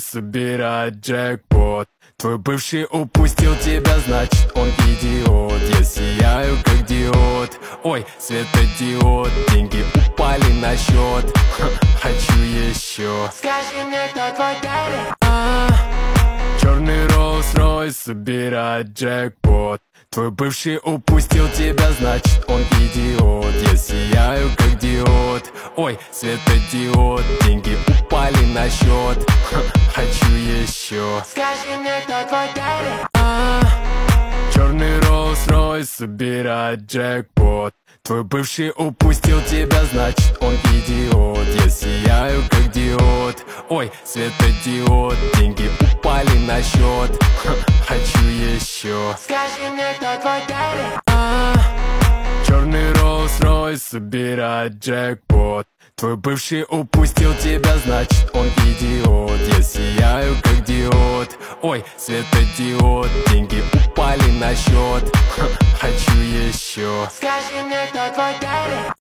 собирать джекпот. Твой бывший упустил тебя, значит он идиот. Я сияю как диод, ой, светодиод. Деньги упали на счет, хочу еще. Скажи мне, кто твой daddy? Черный Rolls-Royce собирать джекпот. Твой бывший упустил тебя, значит он идиот. Я сияю как диод, ой, светодиод. Деньги упали на счет, хочу еще. Скажи мне, кто твой daddy? Черный Rolls-Royce собирать джекпот. Твой бывший упустил тебя, значит он идиот. Я сияю как диод, ой, светодиод. Деньги упали на счет, хочу еще. Скажи мне, кто твой daddy? Черный Rolls-Royce собирать джекпот. Твой бывший упустил тебя, значит он идиот. Я сияю как диод, ой, светодиод. Деньги упали на счет, хочу еще. Скажи мне, кто твой daddy?